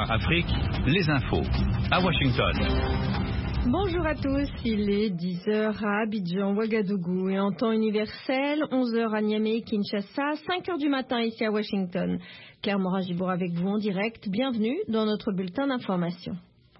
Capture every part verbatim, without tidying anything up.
O A Afrique, les infos à Washington. Bonjour à tous, il est dix heures à Abidjan, Ouagadougou et en temps universel, onze heures à Niamey et Kinshasa, cinq heures du matin ici à Washington. Claire Moragibour avec vous en direct, bienvenue dans notre bulletin d'information.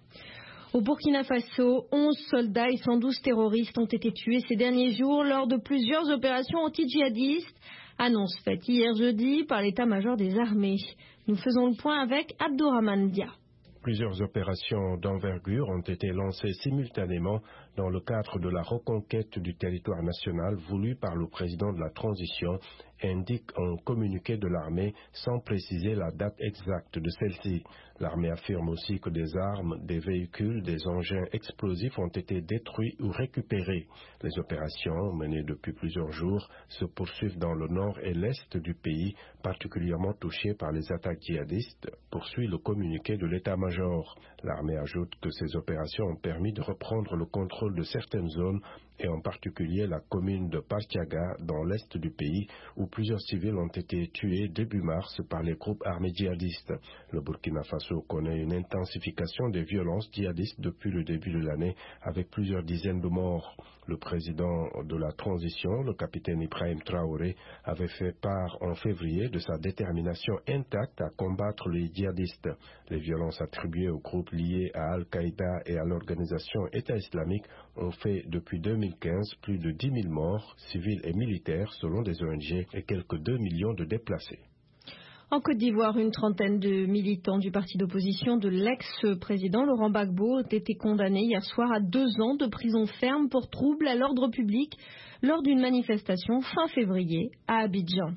Au Burkina Faso, onze soldats et cent douze terroristes ont été tués ces derniers jours lors de plusieurs opérations anti-djihadistes, annonce faite hier jeudi par l'état-major des armées. Nous faisons le point avec Abdourahmane Dia. Plusieurs opérations d'envergure ont été lancées simultanément dans le cadre de la reconquête du territoire national voulue par le président de la transition, indique un communiqué de l'armée sans préciser la date exacte de celle-ci. L'armée affirme aussi que des armes, des véhicules, des engins explosifs ont été détruits ou récupérés. Les opérations, menées depuis plusieurs jours, se poursuivent dans le nord et l'est du pays, particulièrement touchés par les attaques djihadistes, poursuit le communiqué de l'état-major. L'armée ajoute que ces opérations ont permis de reprendre le contrôle de certaines zones, et en particulier la commune de Partiaga dans l'est du pays, où plusieurs civils ont été tués début mars par les groupes armés djihadistes. Le Burkina Faso connaît une intensification des violences djihadistes depuis le début de l'année, avec plusieurs dizaines de morts. Le président de la transition, le capitaine Ibrahim Traoré, avait fait part en février de sa détermination intacte à combattre les djihadistes. Les violences attribuées aux groupes liés à Al-Qaïda et à l'organisation État islamique ont fait depuis deux mille quinze plus de dix mille morts, civils et militaires selon des O N G, et quelques deux millions de déplacés. En Côte d'Ivoire, une trentaine de militants du parti d'opposition de l'ex-président Laurent Gbagbo ont été condamnés hier soir à deux ans de prison ferme pour trouble à l'ordre public lors d'une manifestation fin février à Abidjan.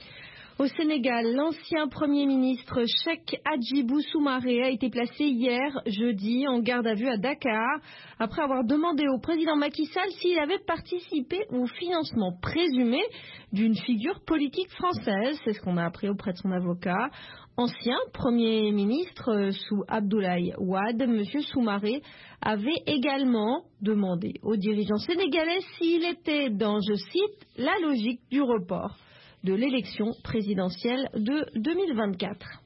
Au Sénégal, l'ancien Premier ministre Cheikh Hadjibou Soumaré a été placé hier jeudi en garde à vue à Dakar après avoir demandé au président Macky Sall s'il avait participé au financement présumé d'une figure politique française. C'est ce qu'on a appris auprès de son avocat. Ancien Premier ministre sous Abdoulaye Wade, M. Soumaré avait également demandé aux dirigeants sénégalais s'il était dans, je cite, la logique du report de l'élection présidentielle de deux mille vingt-quatre.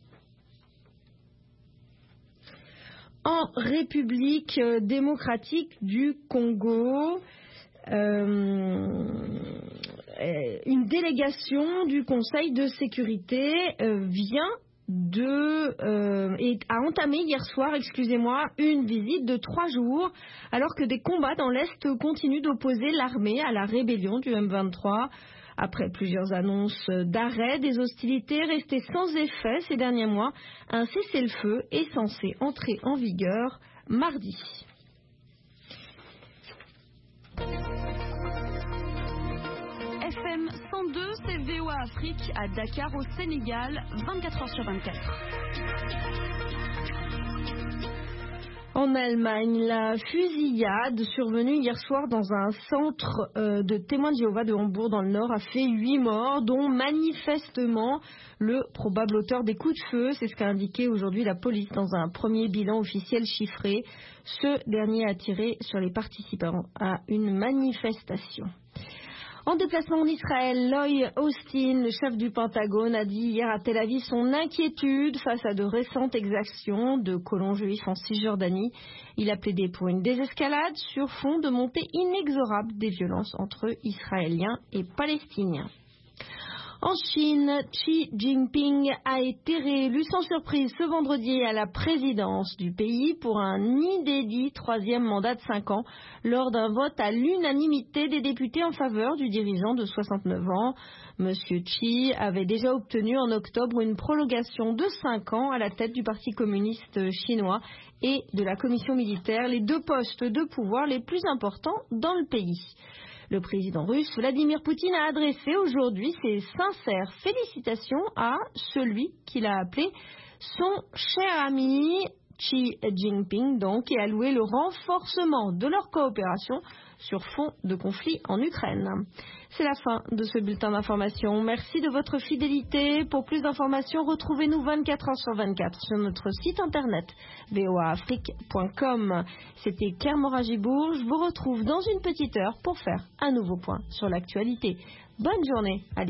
En République démocratique du Congo, euh, une délégation du Conseil de sécurité euh, vient de euh, et a entamé hier soir, excusez-moi, une visite de trois jours, alors que des combats dans l'Est continuent d'opposer l'armée à la rébellion du M vingt-trois. Après plusieurs annonces d'arrêt des hostilités restées sans effet ces derniers mois, un cessez-le-feu est censé entrer en vigueur mardi. F M cent deux, c'est V O A Afrique à Dakar au Sénégal, vingt-quatre heures sur vingt-quatre. En Allemagne, la fusillade survenue hier soir dans un centre euh, de témoins de Jéhovah de Hambourg dans le Nord a fait huit morts, dont manifestement le probable auteur des coups de feu. C'est ce qu'a indiqué aujourd'hui la police dans un premier bilan officiel chiffré. Ce dernier a tiré sur les participants à une manifestation. En déplacement en Israël, Lloyd Austin, le chef du Pentagone, a dit hier à Tel Aviv son inquiétude face à de récentes exactions de colons juifs en Cisjordanie. Il a plaidé pour une désescalade sur fond de montée inexorable des violences entre Israéliens et Palestiniens. En Chine, Xi Jinping a été réélu sans surprise ce vendredi à la présidence du pays pour un inédit troisième mandat de cinq ans lors d'un vote à l'unanimité des députés en faveur du dirigeant de soixante-neuf ans. Monsieur Xi avait déjà obtenu en octobre une prolongation de cinq ans à la tête du Parti communiste chinois et de la commission militaire, les deux postes de pouvoir les plus importants dans le pays. Le président russe Vladimir Poutine a adressé aujourd'hui ses sincères félicitations à celui qu'il a appelé son cher ami Xi Jinping, donc, et a loué le renforcement de leur coopération sur fond de conflit en Ukraine. C'est la fin de ce bulletin d'information. Merci de votre fidélité. Pour plus d'informations, retrouvez-nous vingt-quatre heures sur vingt-quatre sur notre site internet v o a afrique point com. C'était Claire Moragibour. Je vous retrouve dans une petite heure pour faire un nouveau point sur l'actualité. Bonne journée. Allez.